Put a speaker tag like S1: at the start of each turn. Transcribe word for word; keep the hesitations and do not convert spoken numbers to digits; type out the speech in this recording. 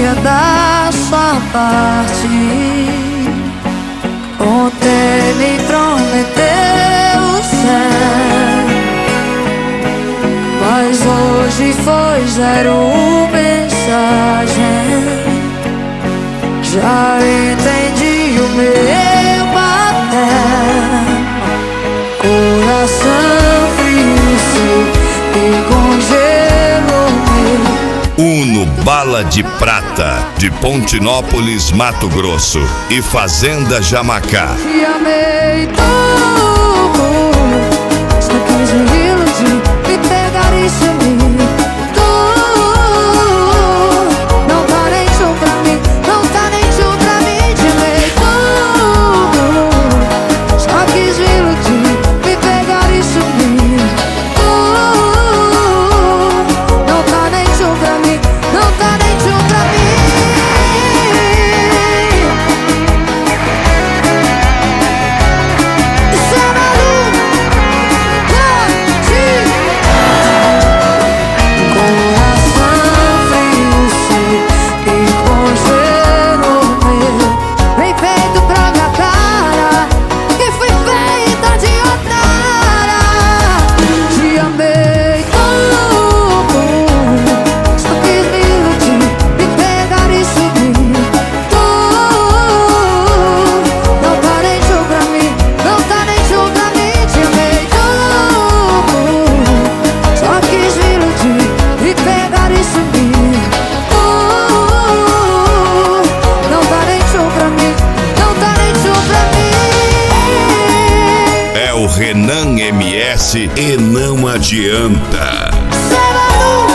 S1: é da sua parte. Ontem me prometeu o céu, mas hoje foi zero mensagem. Já entendi o meu papel. Coração frio seu e congelou meu.
S2: Uno Bala de Prata, de Pontinópolis, Mato Grosso, e Fazenda Jamacá.
S1: Te amei tudo, só quis me iludir e pegar e sumir.
S2: Renan M S e não adianta.